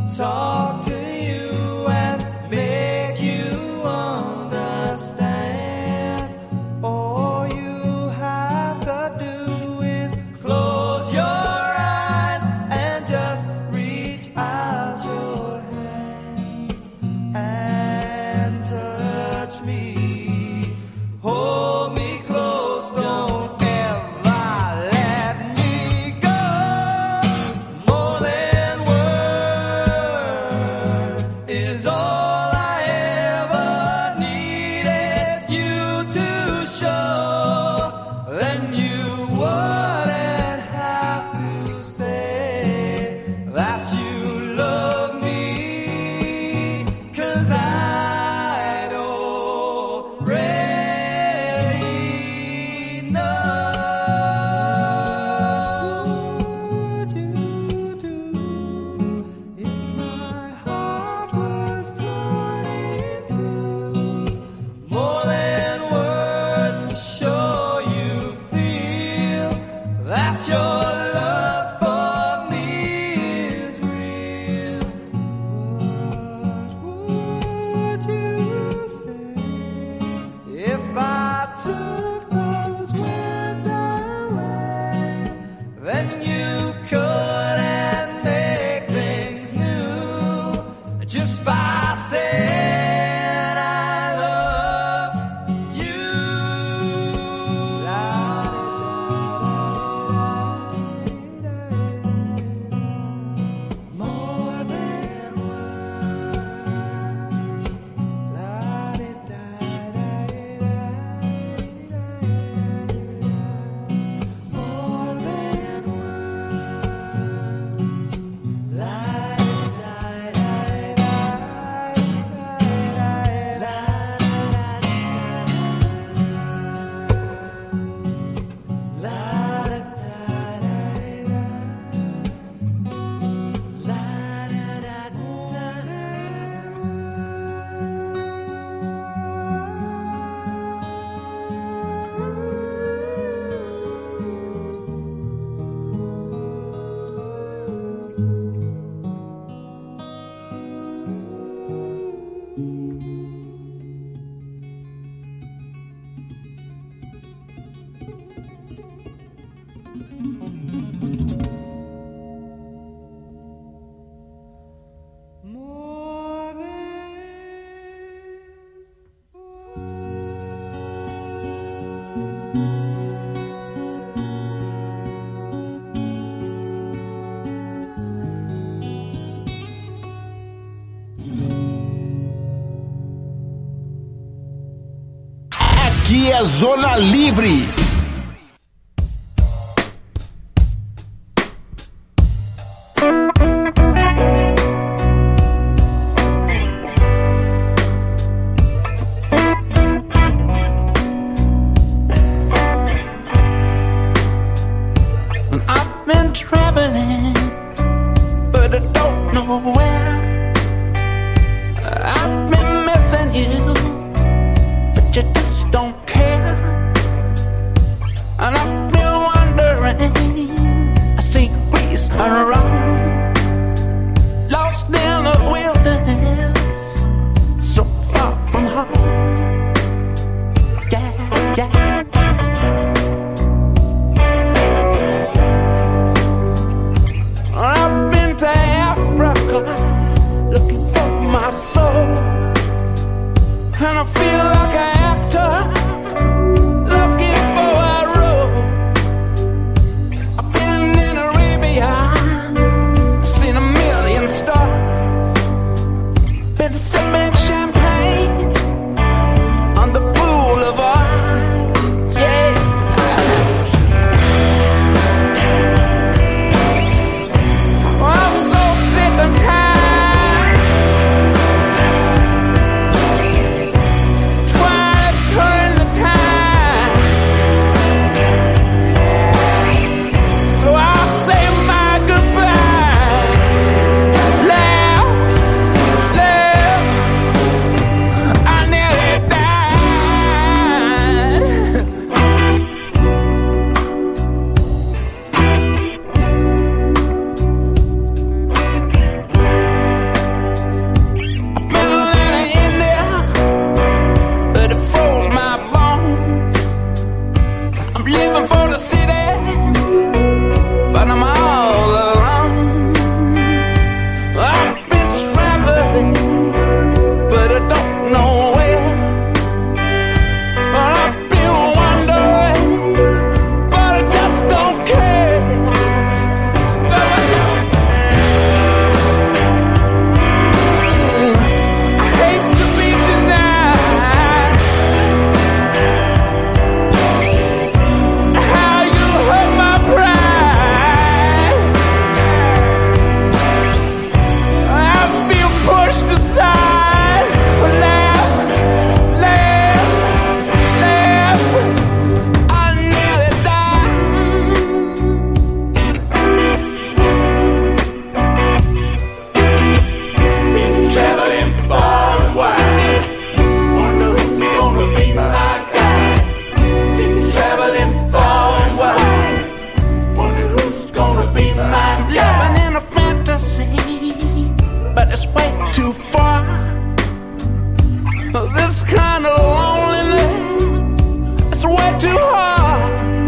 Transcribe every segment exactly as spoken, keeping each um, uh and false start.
talk to you and make you understand. All you have to do is close your eyes and just reach out your hands and touch me. Hold me close, don't ever let me go. More than words is all I ever needed you to show. Then you wouldn't have to say that you love me, 'cause I'd already know. What would you do if my heart was torn in two? More than words to show you feel that your love for me is real. What would you say if I took those words away? Then you couldn't make things new just by saying I love you. More than words. More than More Aqui é Zona Livre. I've been traveling, but I don't know where. I've been missing you, but you just don't care. And I've been wondering, I see Greece and Rome, lost in the wilderness, so far from home. Yeah, yeah. I've been to Africa looking for my soul, and I feel like an actor looking for a role. I've been in Arabia, seen a million stars, too far. This kind of loneliness, it's way too hard.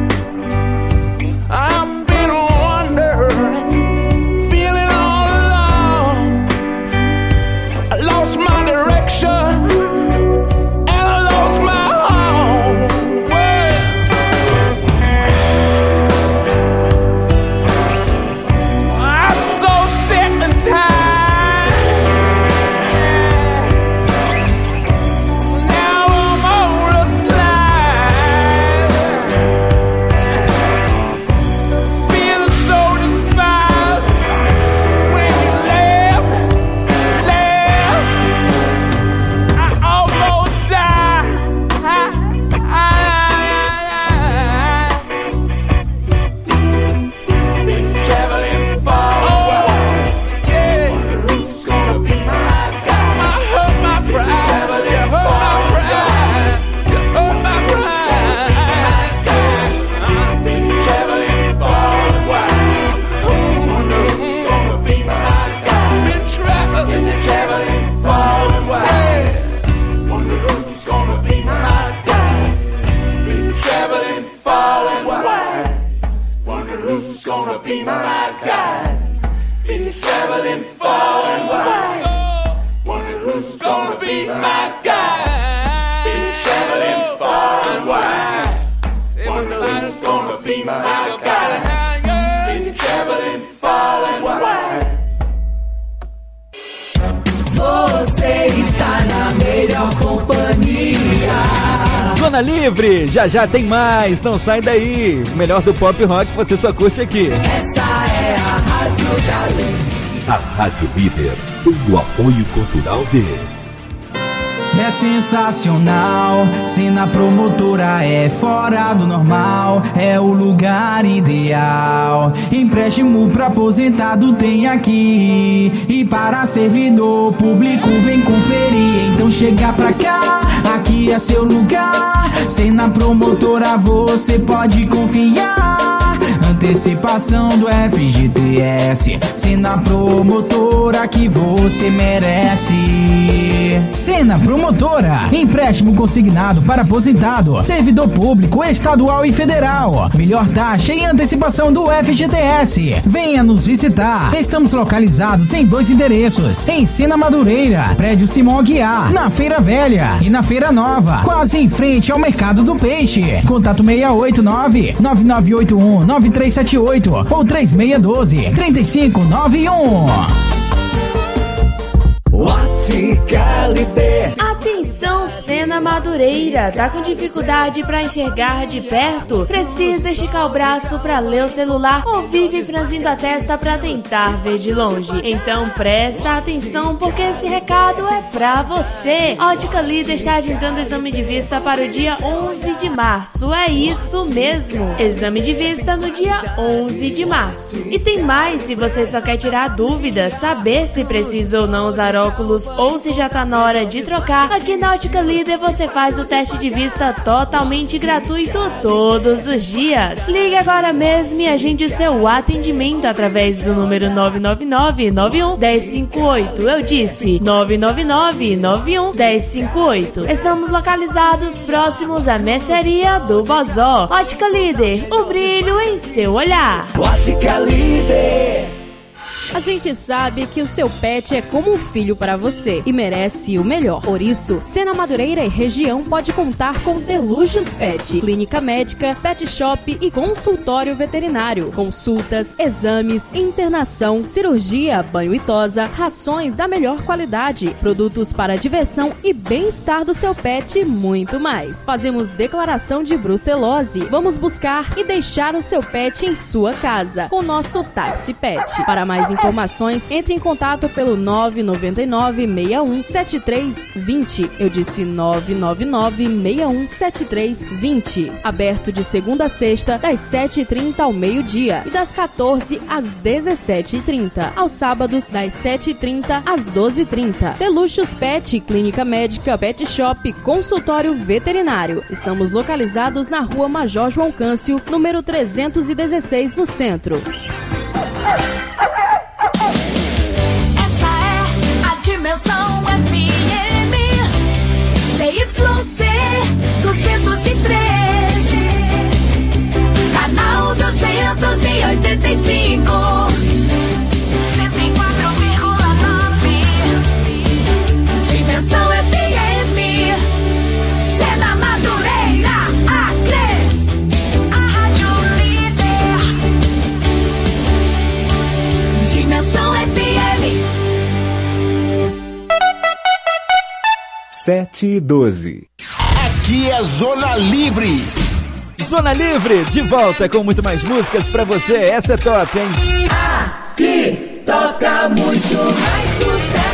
I've been wondering, feeling all alone. I lost my direction. Be my guide. Been traveling far and wide. Wonder who's gonna be my guide. Been traveling far and wide. Wonder who's gonna be my guide. Been traveling far and wide. Você está na melhor companhia. Zona Livre, já já tem mais, não sai daí. O melhor do pop rock você só curte aqui. Essa é a Rádio da Líder. A Rádio Líder tem o apoio cultural dele. É sensacional, Sena Promotora é fora do normal, é o lugar ideal. Empréstimo pra aposentado tem aqui, e para servidor público vem conferir. Então chega pra cá, aqui é seu lugar. Sena Promotora você pode confiar. Antecipação do F G T S, Sena Promotora que você merece. Sena Promotora, empréstimo consignado para aposentado, servidor público, estadual e federal. Melhor taxa e antecipação do F G T S. Venha nos visitar. Estamos localizados em dois endereços: em Sena Madureira, prédio Simão Aguiar, na Feira Velha, e na Feira Nova, quase em frente ao Mercado do Peixe. Contato seis oito nove, nove nove oito um, nove três sete oito ou três seis um dois, três cinco nove um. Ótica Líder. Atenção, Sena Madureira, tá com dificuldade pra enxergar de perto? Precisa esticar o braço pra ler o celular ou vive franzindo a testa pra tentar ver de longe? Então presta atenção, porque esse recado é pra você. Ótica Líder está agendando exame de vista para o dia onze de março. É isso mesmo, exame de vista no dia onze de março. E tem mais, se você só quer tirar dúvidas, saber se precisa ou não usar óculos ou se já tá na hora de trocar, aqui na Ótica Líder você faz o teste de vista totalmente gratuito todos os dias. Ligue agora mesmo e agende o seu atendimento através do número nove nove nove, nove um, um zero cinco oito. Eu disse nove nove nove, nove um, um zero cinco oito. Estamos localizados próximos à mercearia do Bozó. Ótica Líder, o brilho em seu olhar. Ótica Líder. A gente sabe que o seu pet é como um filho para você e merece o melhor. Por isso, Sena Madureira e região pode contar com Delujos Pet, clínica médica, pet shop e consultório veterinário. Consultas, exames, internação, cirurgia, banho e tosa, rações da melhor qualidade, produtos para diversão e bem-estar do seu pet e muito mais. Fazemos declaração de brucelose. Vamos buscar e deixar o seu pet em sua casa com nosso táxi pet. Para mais informações, informações, entre em contato pelo nove nove nove, seis um, sete três dois zero. Eu disse nove nove nove, seis um, sete três dois zero. Aberto de segunda a sexta, das sete e trinta ao meio-dia e das quatorze às dezessete e trinta. Aos sábados, das sete e trinta às doze e trinta. Deluxos Pet, clínica médica, pet shop, consultório veterinário. Estamos localizados na rua Major João Câncio, número trezentos e dezesseis, no centro. Essa é a dimensão sete e doze. Aqui é Zona Livre. Zona Livre, de volta com muito mais músicas pra você. Essa é top, hein? Aqui toca muito mais sucesso.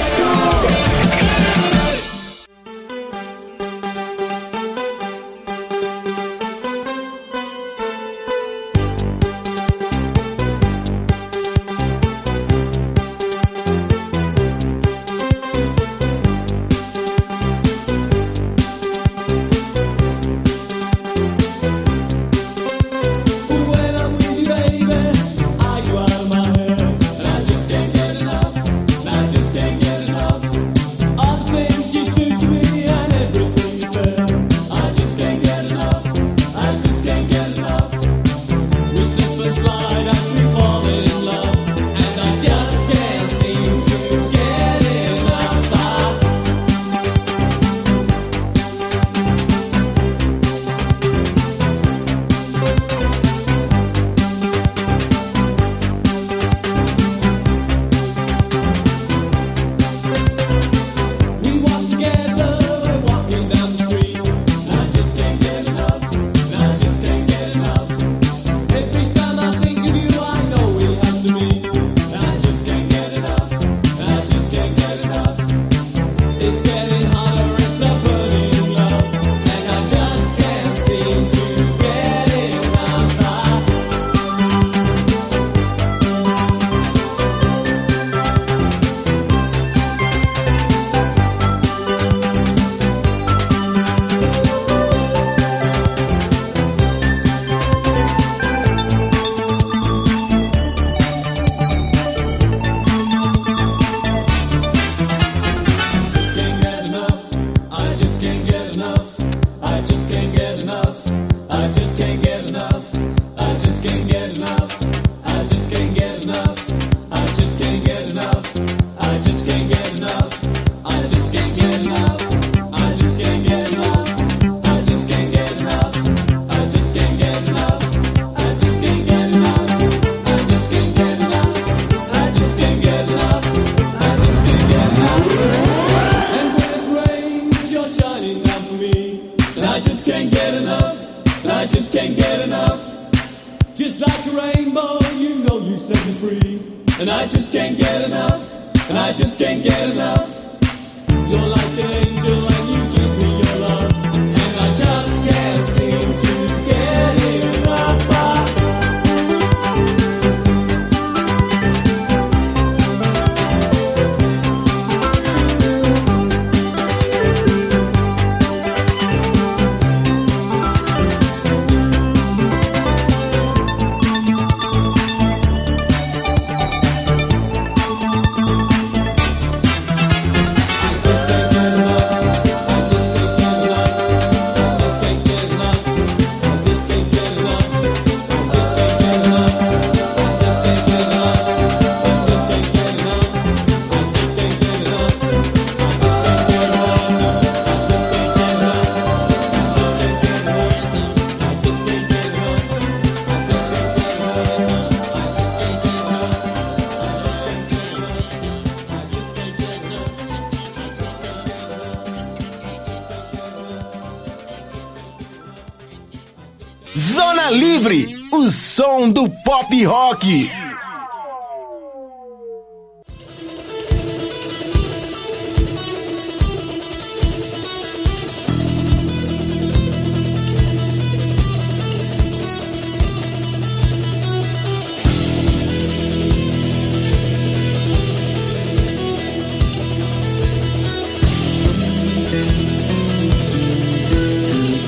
Zona Livre, o som do pop rock.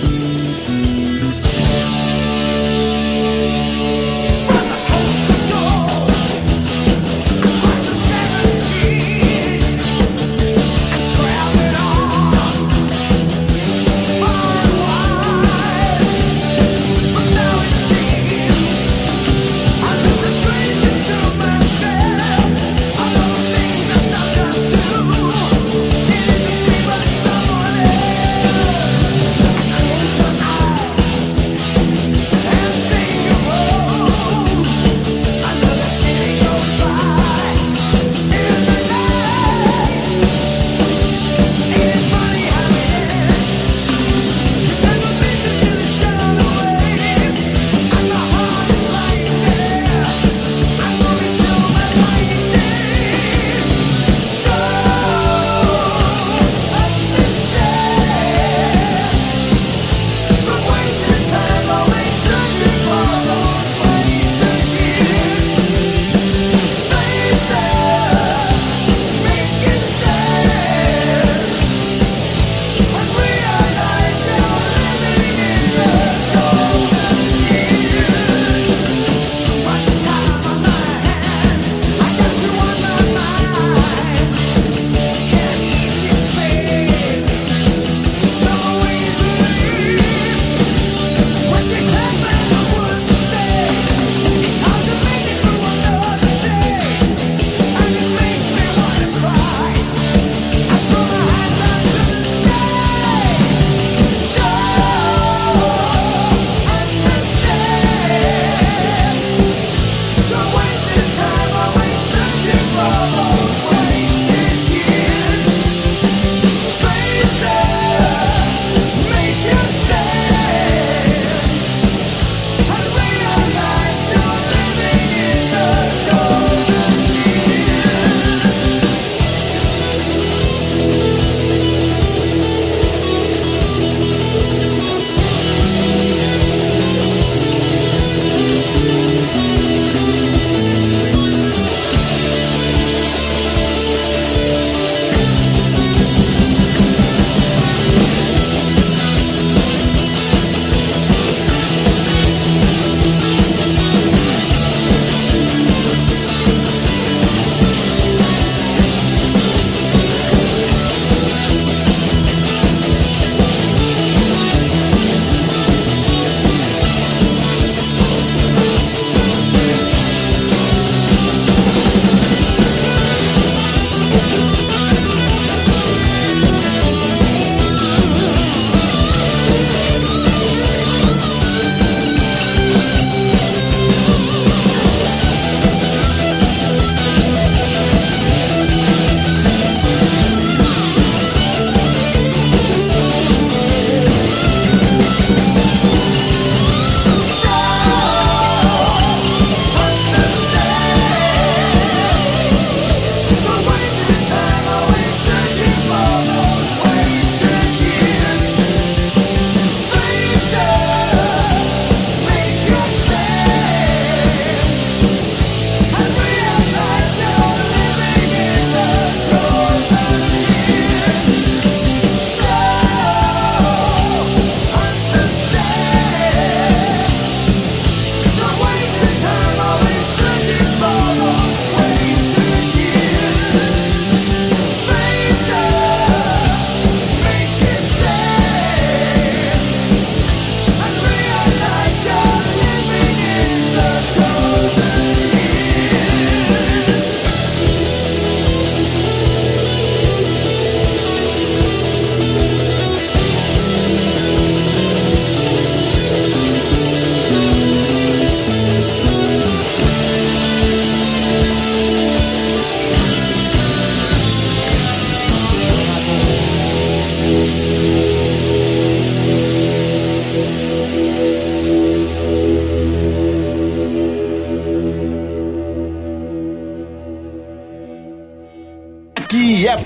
Coast to coast.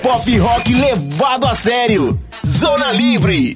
pop rock levado a sério. Zona Livre.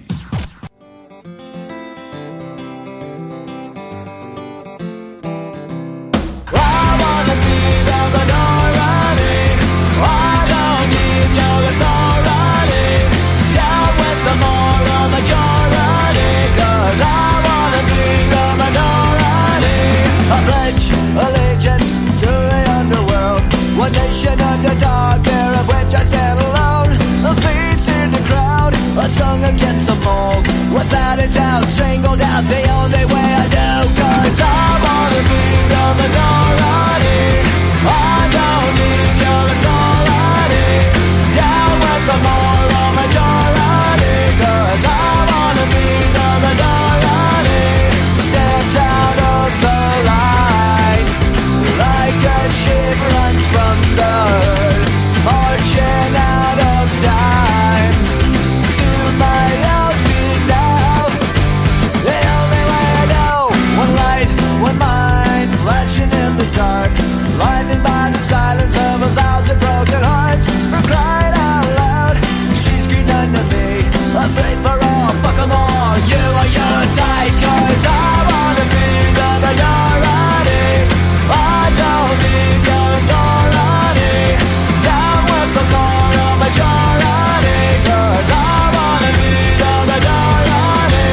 One nation under dark, there of which I stand alone. A beats in the crowd, a song against the mold. Without a doubt, strangled out the only way I do. Cause I wanna be the minority. I don't need your authority. Down with the moral majority. Cause I wanna be the minority. Step out of the line, like a ship runs from the earth, marching out of time. To my love be now, the only way I know. One light, one mind, flashing in the dark, blinded by the silence of a thousand broken hearts. For crying out loud, she screamed unto me, afraid for all, fuck 'em all. You are your side, cause I wanna be the minority. I don't need your authority. Down with the moral majority. Cause I wanna be the minority.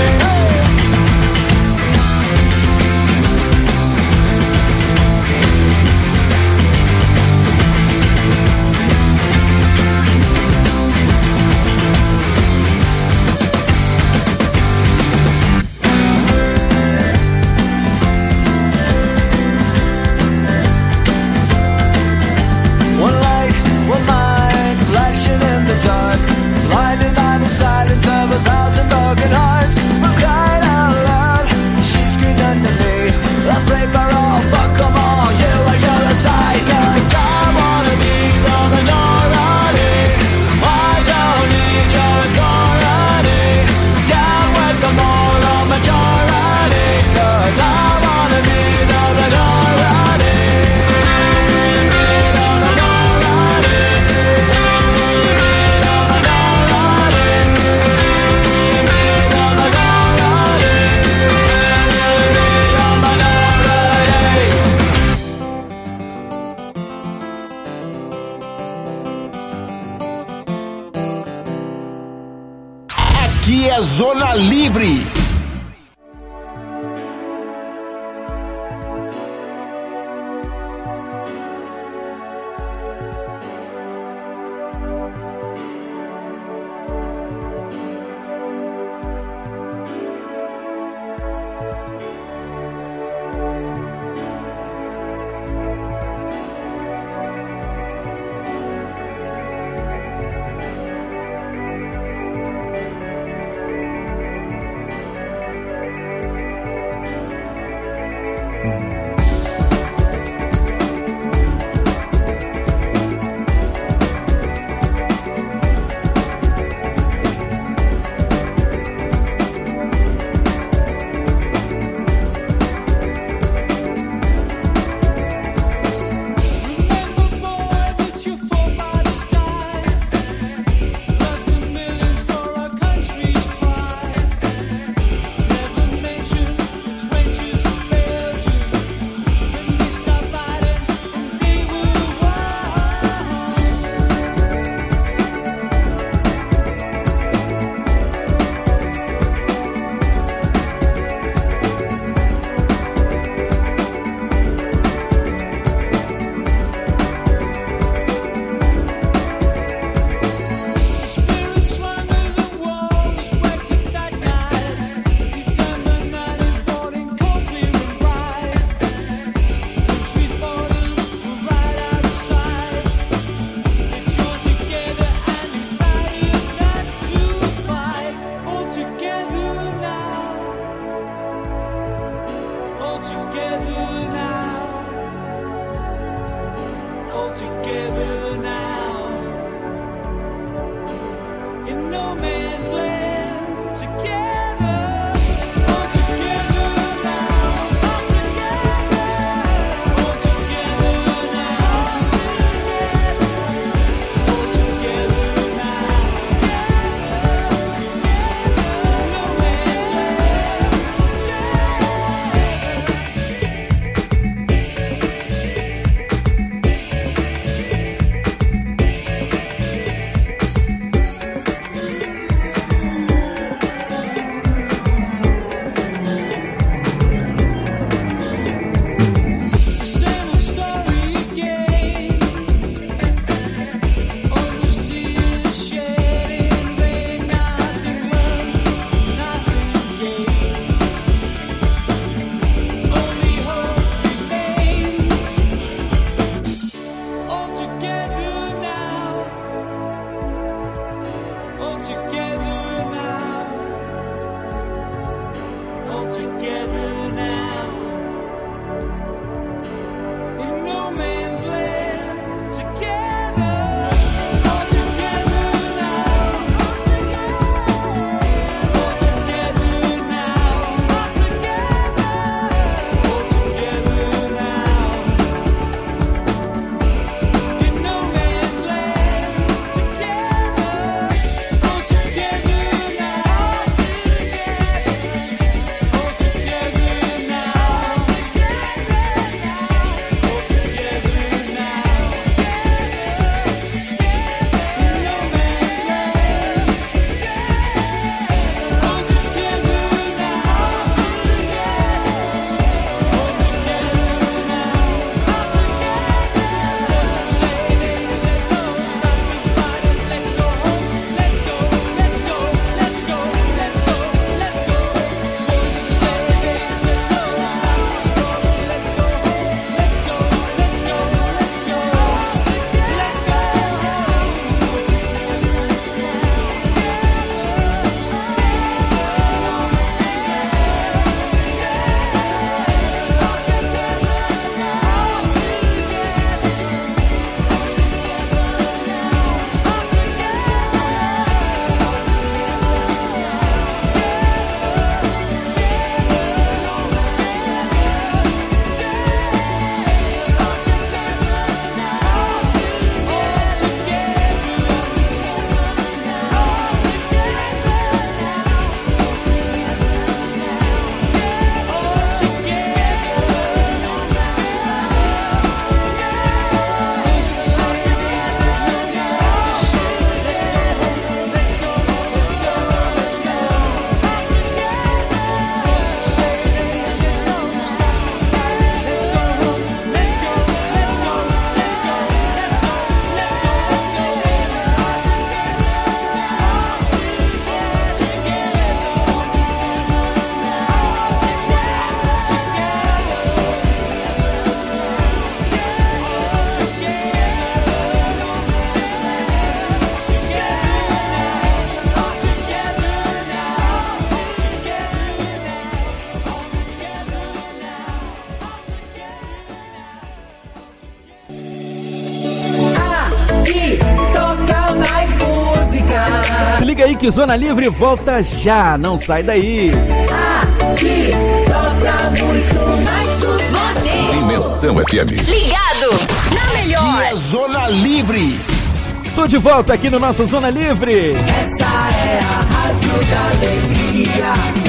One light, one mind, flashing in the dark, blinded by the silence of a thousand broken hearts. For crying out loud, she screamed unto me, afraid for all, fuck 'em all. You are your side, cause I wanna be the minority. I don't need your authority. Down with the moral majority. Cause I wanna be the minority. Aqui é Zona Livre. Together aí que Zona Livre volta já, não sai daí. Aqui toca muito mais sucesso. Dimensão F M. Ligado na melhor. E é Zona Livre. Tô de volta aqui no nosso Zona Livre. Essa é a Rádio da Alegria.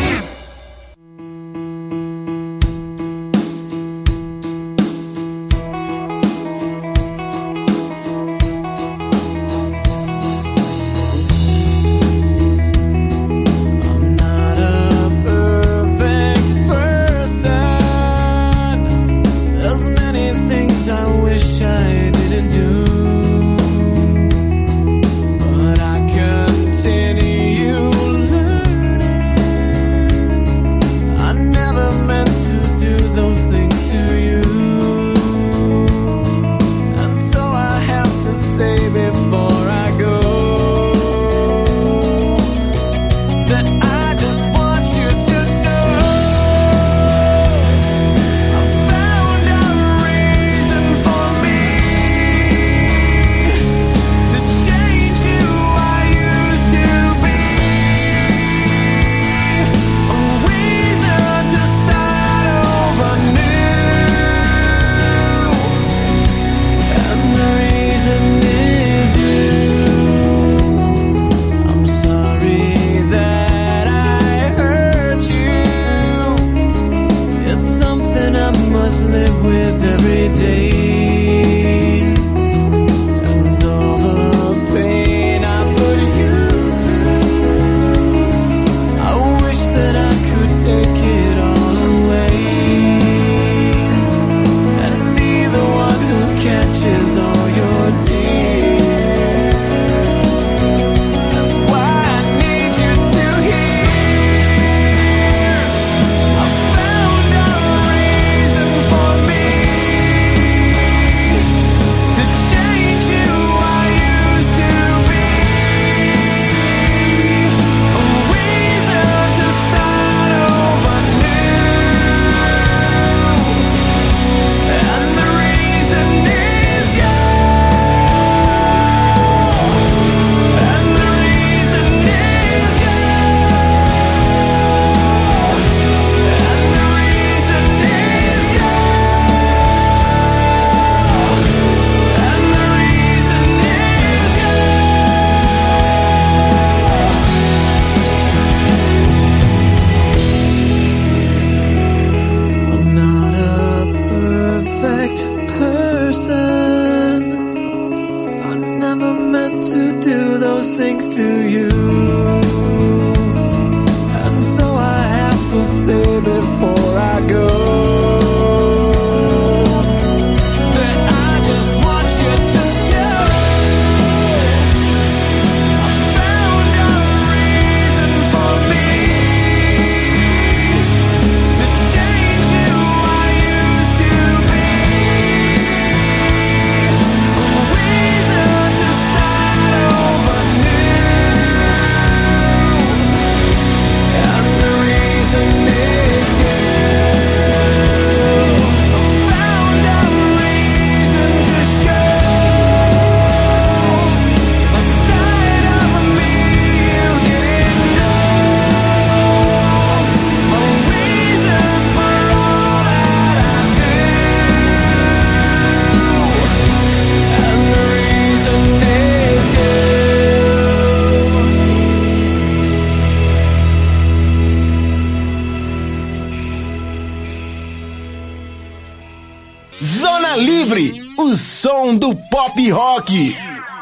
Zona Livre, o som do pop rock.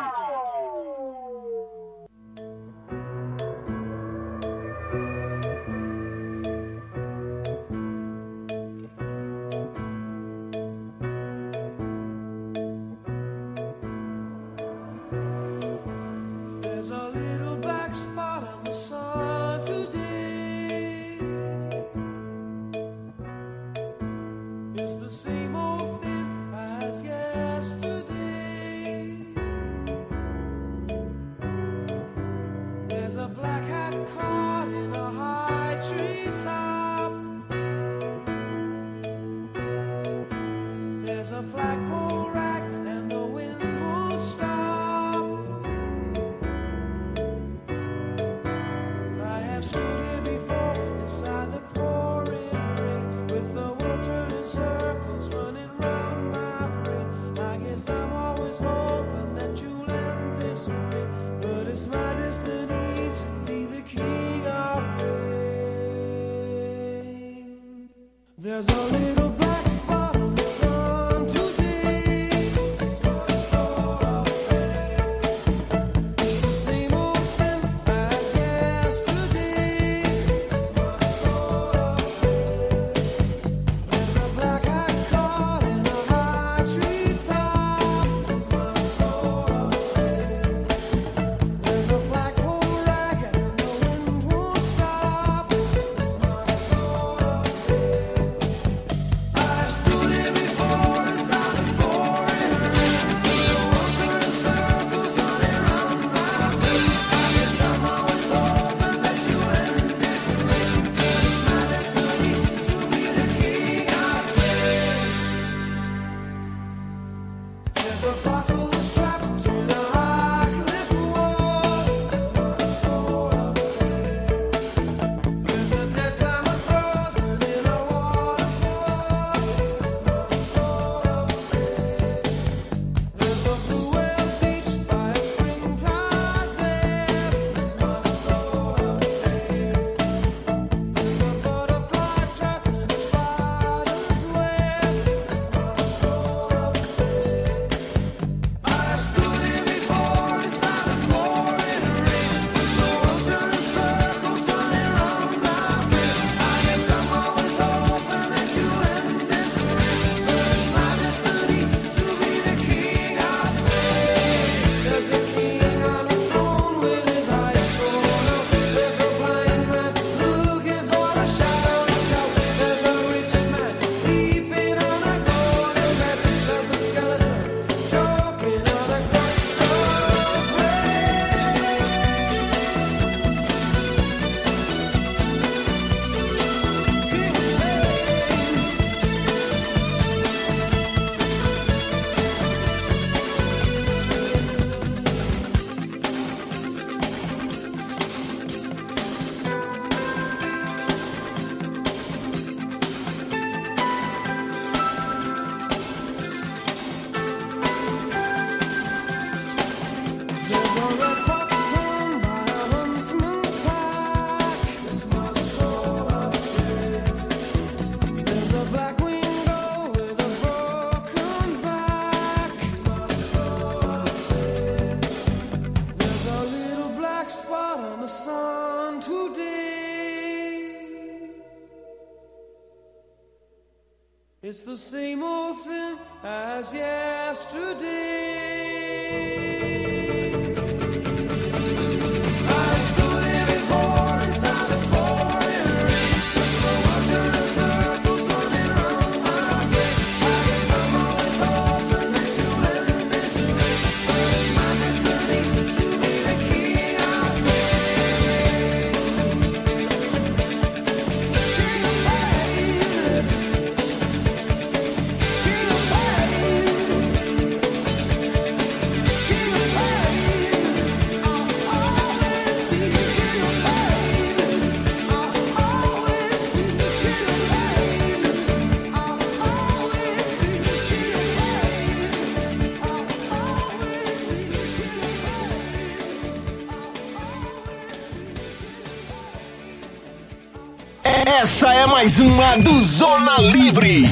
There's a little black spot on the sun today. It's the same old thing as yesterday. There's a black hat caught in a high tree top. There's a flagpole rack and the wind won't stop. it's my destiny to be the king of rain. There's a little black spot on the sun today. It's my soul of pain. It's the same old thing as yesterday. It's my soul of pain. There's a black hat caught in a high tree top. It's my soul of pain. There's a flagpole rag and the wind won't stop. It's my soul of pain. I stood here before inside the pouring rain. The world turning circles running round my brain. I guess I'm always hoping that you'll end this rain. It's my destiny to be the king of rain. There's a fossil that's trapped in a high cliff wall. It's my soul of pain. There's a dead salmon frozen in a waterfall. It's my soul of pain. There's a blue whale beached by a springtide dam. It's my soul of pain. There's a butterfly trapped in a spider's web. It's my soul of pain. I stood here before inside the pouring rain. The world turning circles running round my brain. I guess I'm always hoping that you'll end this rain. But it's my destiny to be the king of rain. There's a king on a throne with his eyes torn out. There's a blind man looking for a shadow to doubt. There's a rich man sleeping on a golden bed. There's a skeleton choking on a crust of bread. King of There's a red fox torn by a huntsman's pack. It's my soul of pain. There's a black-winged gull with a broken back. It's my soul of pain. There's a little black spot on the sun today. It's the same old thing as yesterday. I stood here before inside the pouring rain. The world turning circles running round my brain. I guess I'm always hoping that you'll end this rain. But it's my destiny to be the king of rain. King of pain. King of pain. King of pain. I'll always be the king of pain. I'll always be the king of pain. I'll always be the king of pain. I'll always be the king of pain. Essa é mais uma do Zona Livre.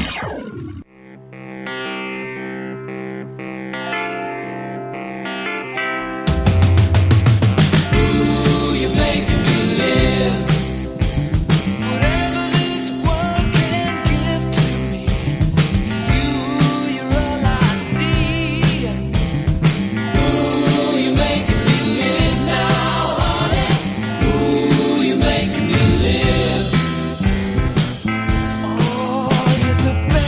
You make me live. Whatever this world can give to me, it's you, you're all I see. Ooh, you make me live now, honey. Ooh, you make me live. Oh, you're the best.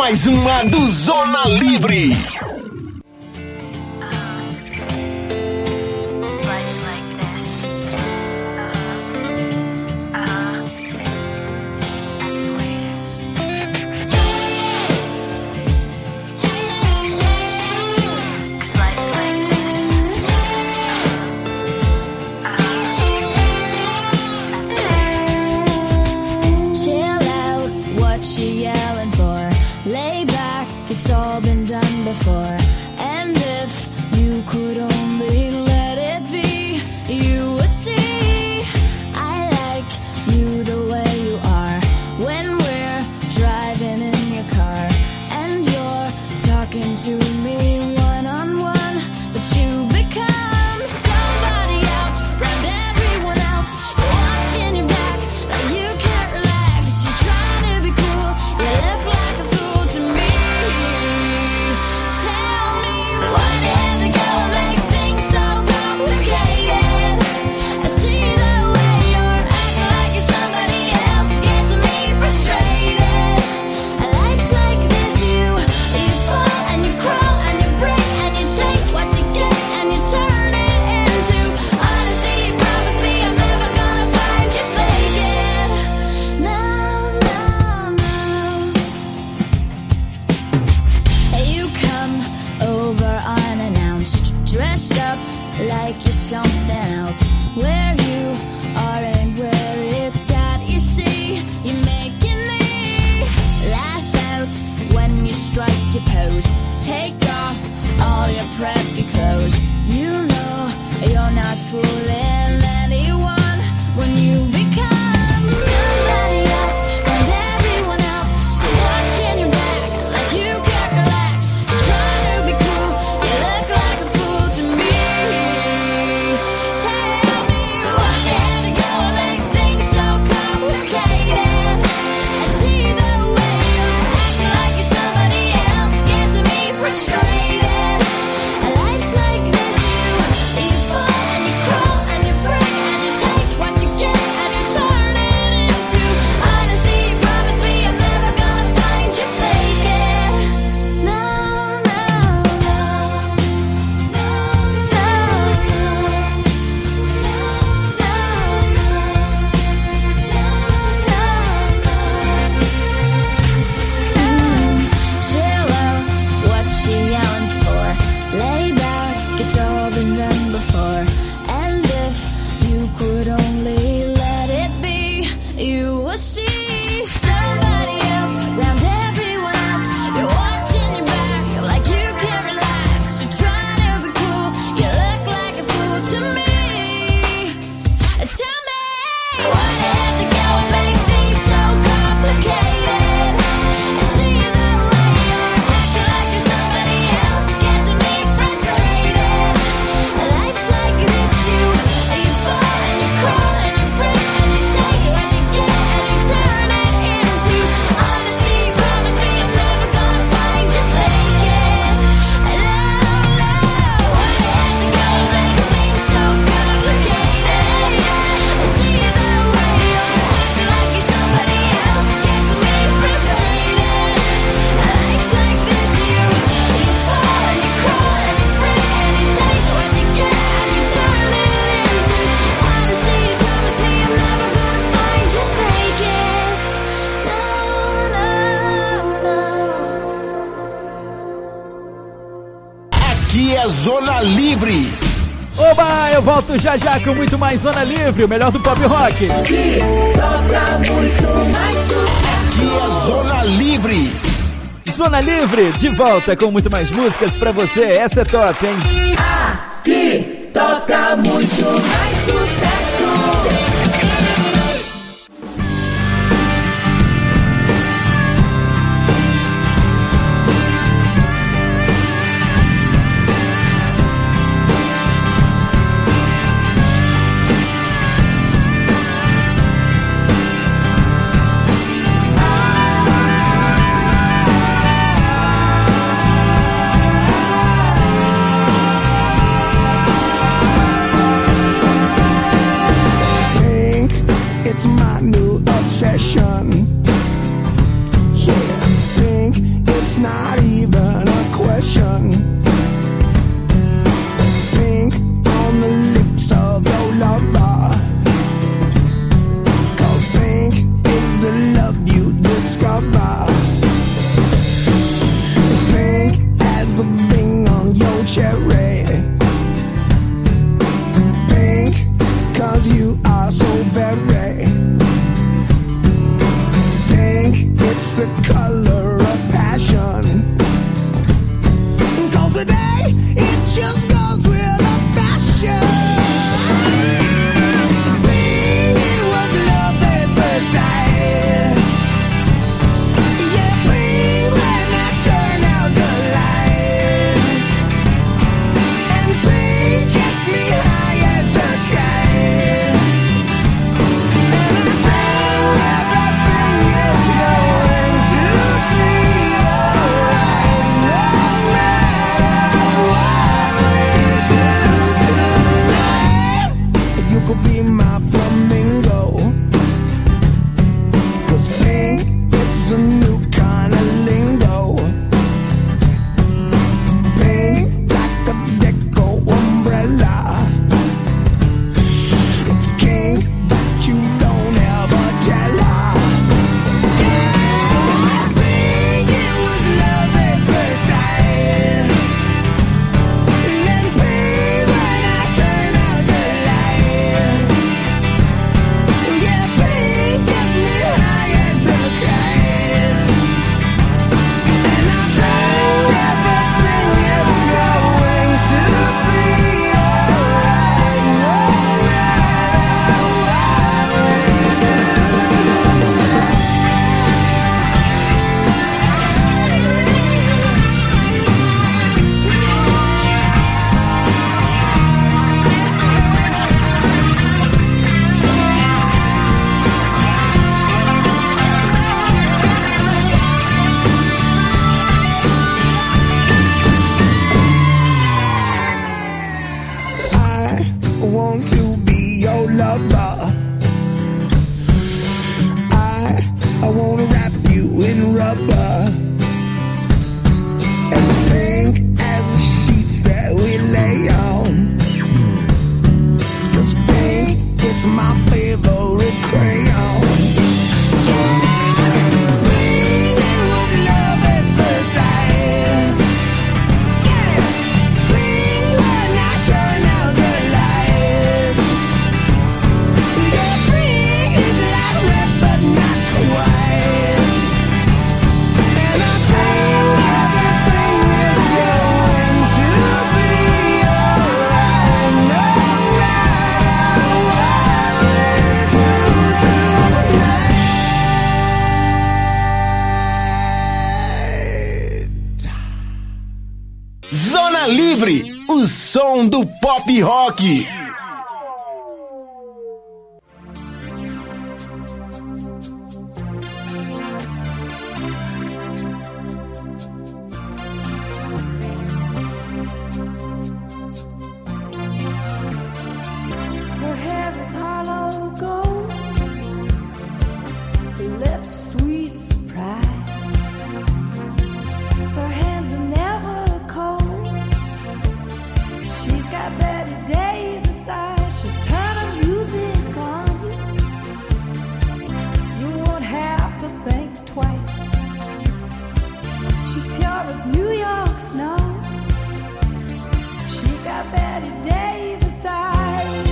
mais uma do Zona Livre. It's all been done before. And if you could only let it be, you would see I like you the way you are. When we're driving in your car and you're talking to me one-on-one, but you become somebody else round everyone else. You're watching your back like you can't relax. You're trying to be cool, you look like a fool to me. Dressed up like you're something else. Where you are and where it's at, you see, you're making me laugh out when you strike your pose. Take off all your preppy clothes. You know you're not fooling anyone when you become somebody else and everyone else. You're watching your back like you can't relax. You're trying to be cool, you look like a fool to me. Tell me what you had to go and make things so complicated. I see the way you're acting like you're somebody else, gets me frustrated. Life's like this, you, you fall and you crawl and you break and you take what you get and you turn it into honesty. You promise me I'm never gonna find you faking. No, no, no, no, no, chill out, what you yelling for? Lay back, it's all been done before. And if you could only let it be, you will see somebody else round everyone else. You're watching your back like you can't relax. You're trying to be cool, you look like a fool to me. Tell me why you have to go and make things so complicated. I see the way you're acting like you're somebody else, gets me frustrated. Life's like this, you, you fall and you crawl and you break and you take what you get and you turn it into honesty. You promise me I'm never gonna find you faking. Love, love, why you have to go and make things so complicated? I see the way you're acting like you're somebody else, gets me frustrated. Life's like this, you, you fall and you crawl and you break and you take what you get and you turn it into honesty. You promise me I'm never gonna find you faking. No, no, no. Aqui é Zona Livre. Oba, eu volto já já com muito mais Zona Livre, o melhor do pop rock. Que toca muito mais sucesso. Aqui é Zona Livre. Zona Livre, de volta com muito mais músicas pra você. Essa é top, hein? Aqui toca muito mais sucesso. Tell o som do pop rock. Her hair is hollow gold, her lips sweet surprise. Her hands are never cold. She's got Betty Davis eyes. She'll turn her music on you. You won't have to think twice. She's pure as New York snow. She got Betty Davis eyes.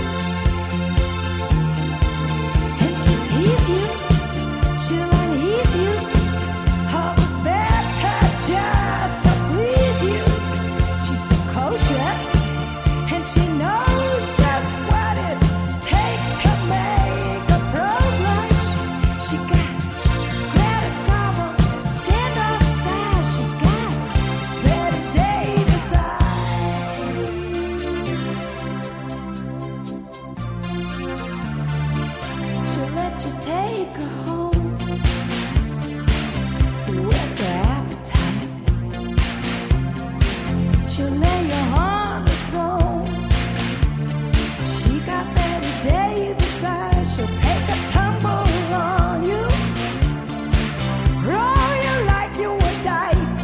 And she'll tease you, she'll unease you, all the better just to please you. She's precocious, and she knows just what it takes to make a pro blush. She got Greta Garbo, stand outside. She's got Betty Davis eyes. She'll let you take her home. What's her appetite? She'll lay you on the throne. She got Betty Davis eyes. She'll take a tumble on you, roll you like you were dice,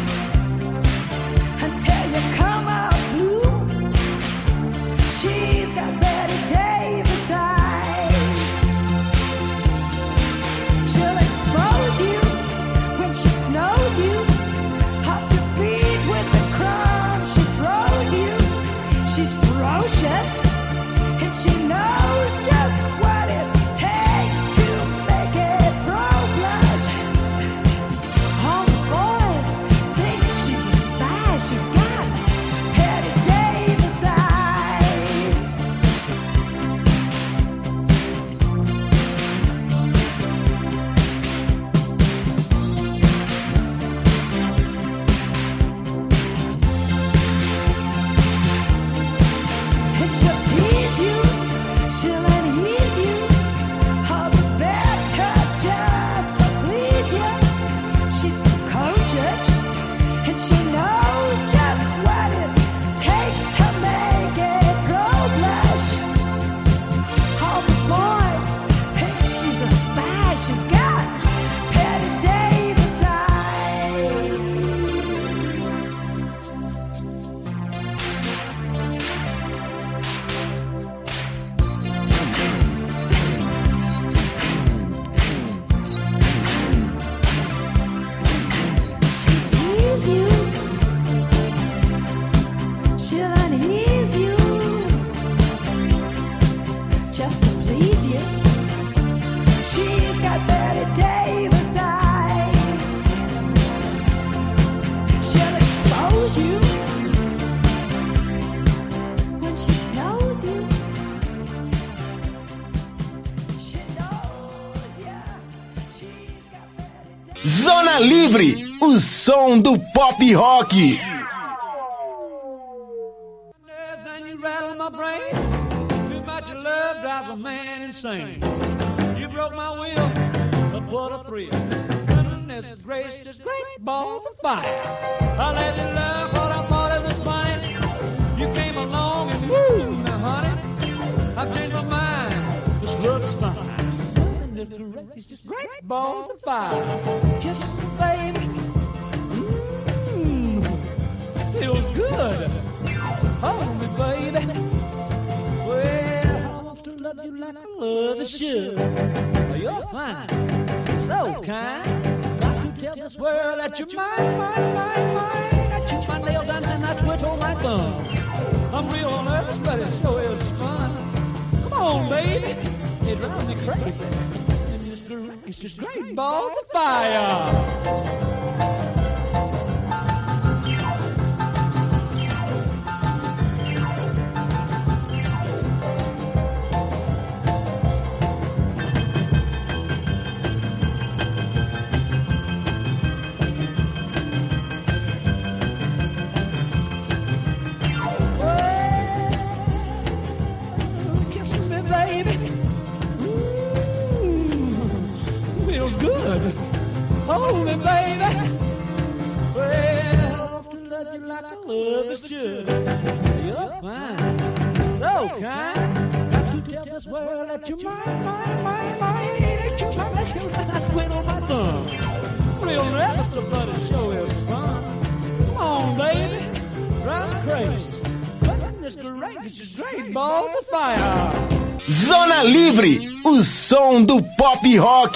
until you come out blue. She's got Betty Davis eyes. She'll expose you when she snows you, off your feet with the crumbs she throws you. She's ferocious, and she knows just what it takes to make it pro blush. All the boys think she's a spy. She's got Betty Davis eyes. And she'll tease you, she'll unease you, all the better just to please you. She's precocious, and she knows just what it takes to make it pro blush. All the boys think she's a spy. She's got Betty Davis eyes. She'll tease you, she'll unease you, just to please you. She's got Betty Davis eyes. She'll expose you when she snows you. She knows ya. She's got Betty Davis. Zona Livre, o som do pop rock. nerves and you rattle my brain. Too much love drives a man insane. You broke my will, but what a thrill. Goodness gracious, great balls of fire. I let you love what I thought it was funny. You came along and woo, now honey, I've changed my mind. This love is fine. Goodness gracious, great balls of fire. Kisses, baby. Mmm, feels good. Hold me, baby. Well, I want to love you like I love you should. You're fine, so kind. Got to tell this world that you're mine, mine, mine, mine. I chew my nails down and I twiddle my thumb. I'm real nervous, but it sure is fun. Come on, baby. It drives me crazy. And it's great, it's just great balls of fire. like to love is true. You're fine, so kind. Got to tell this world that you're mine, mine, mine, mine. That you're mine, that you're mine. I quit on my thumb. Real never so bloody show is fun. Come on, baby, drive me crazy. Goodness gracious, is great balls of fire. Zona Livre, o som do pop rock.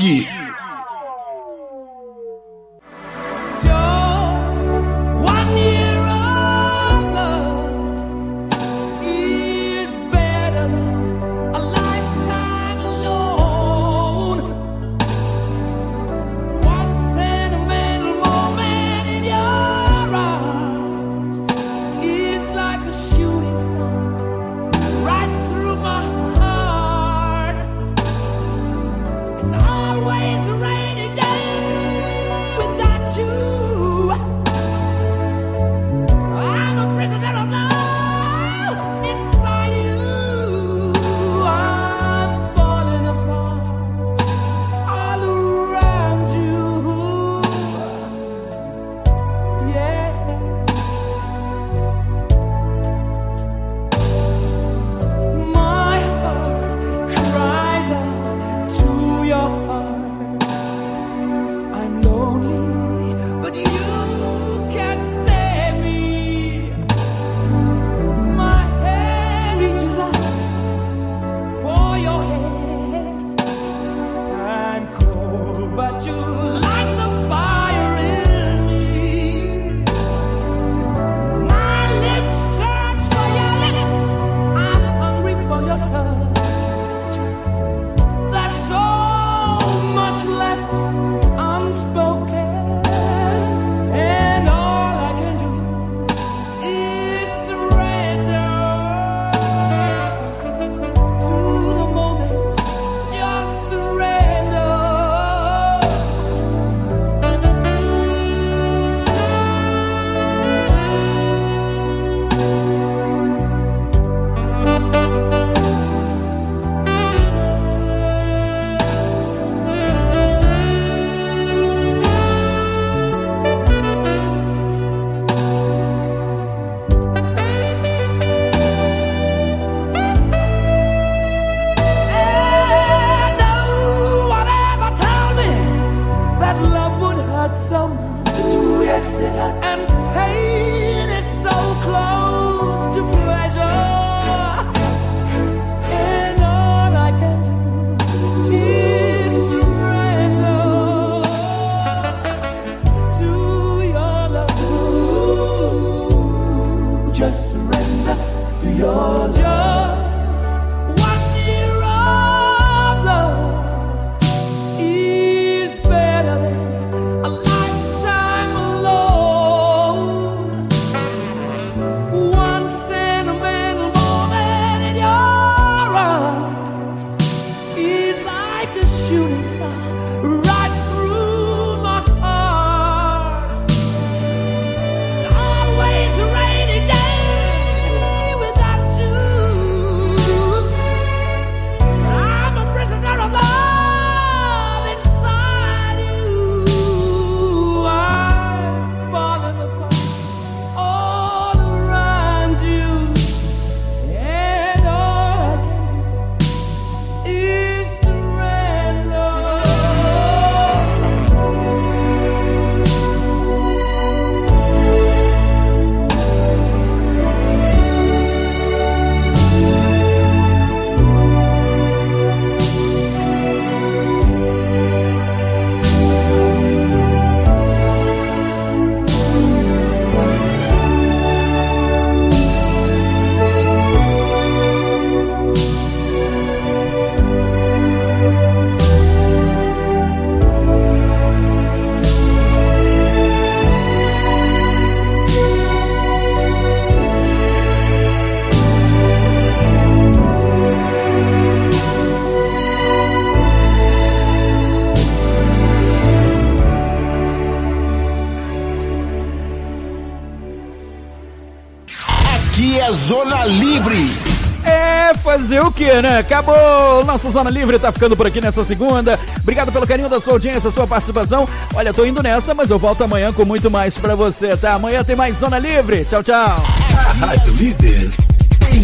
Zona Livre, É, fazer o que, né? Acabou! Nossa Zona Livre tá ficando por aqui nessa segunda. Obrigado pelo carinho da sua audiência, sua participação. Olha, tô indo nessa, mas eu volto amanhã com muito mais pra você, tá? Amanhã tem mais Zona Livre. Tchau, tchau. Rádio Líder.